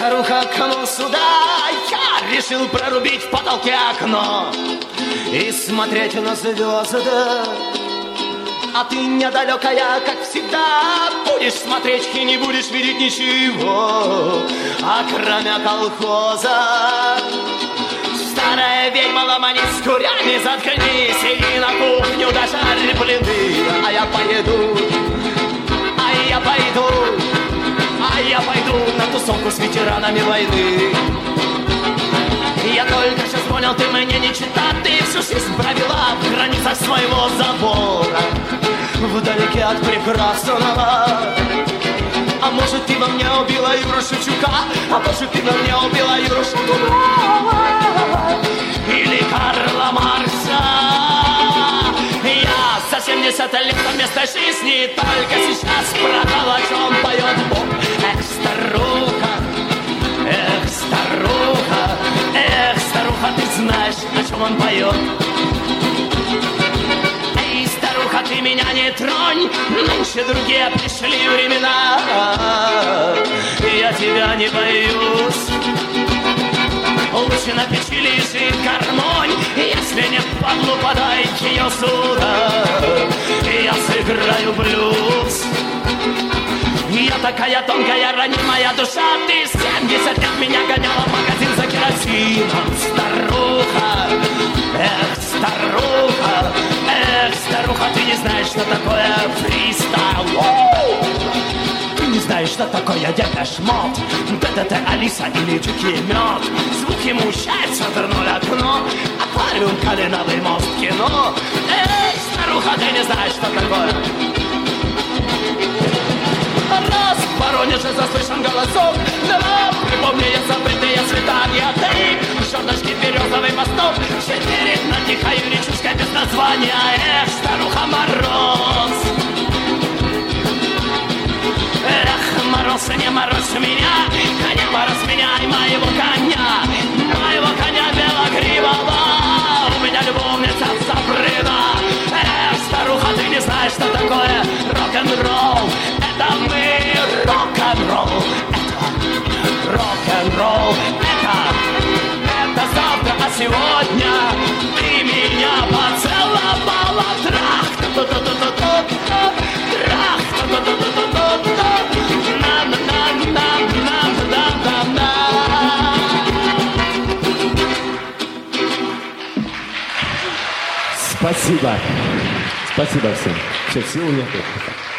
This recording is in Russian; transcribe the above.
старуха, кому сюда? Я решил прорубить в потолке окно и смотреть на звезды. А ты недалекая, как всегда, будешь смотреть и не будешь видеть ничего, а кроме колхоза. Старая ведьма, ломанись с курями, заткнись и на кухню дожарь блины. А я пойду на тусовку с ветеранами войны. Я только сейчас понял, ты мне не чита, ты всю жизнь провела в границах своего забора, вдалеке от прекрасного. А может, ты во мне убила Юру Шевчука, а может, ты во мне убила Юру Шевчука или Карла Маркса. Я за 70 лет вместо жизни только сейчас продал, о чем поет Бог. Эх, старуха, эх, старуха, эх, старуха, ты знаешь, о чем он поет. Эй, старуха, ты меня не тронь, нынче другие пришли времена, я тебя не боюсь. Лучше на печи лежит гармонь, если не впадлу, подайте ее сюда, я сыграю блюз. Я такая тонкая, ранимая душа, ты 70 лет меня гоняла в магазин за керосином. Старуха, эх, старуха, эх, старуха, ты не знаешь, что такое фристайл. Ты не знаешь, что такое Депеш Мод, ДДТ, Алиса или Дикий Мед. Звуки мучаются, вернули окно, аквариум, Калиновый мост, кино. Эй, старуха, ты не знаешь, что такое. Раз в Воронеже заслышан голосок, два, припомни я забытые свидания, три, жерночки березовый мосток, четыре, на тихой речушкой без названия. Эх, старуха, мороз. Эх, мороз, не морозь меня, коня мороз меня и моего коня белогривого. У меня любовница Сабрина. Эх, старуха, ты не знаешь, что такое рок-н-ролл. Это мы, рок-н-ролл. Это рок-н-ролл. Это завтра, а сегодня ты меня поцеловала. Трах, Спасибо. Спасибо всем. Все, сил нет.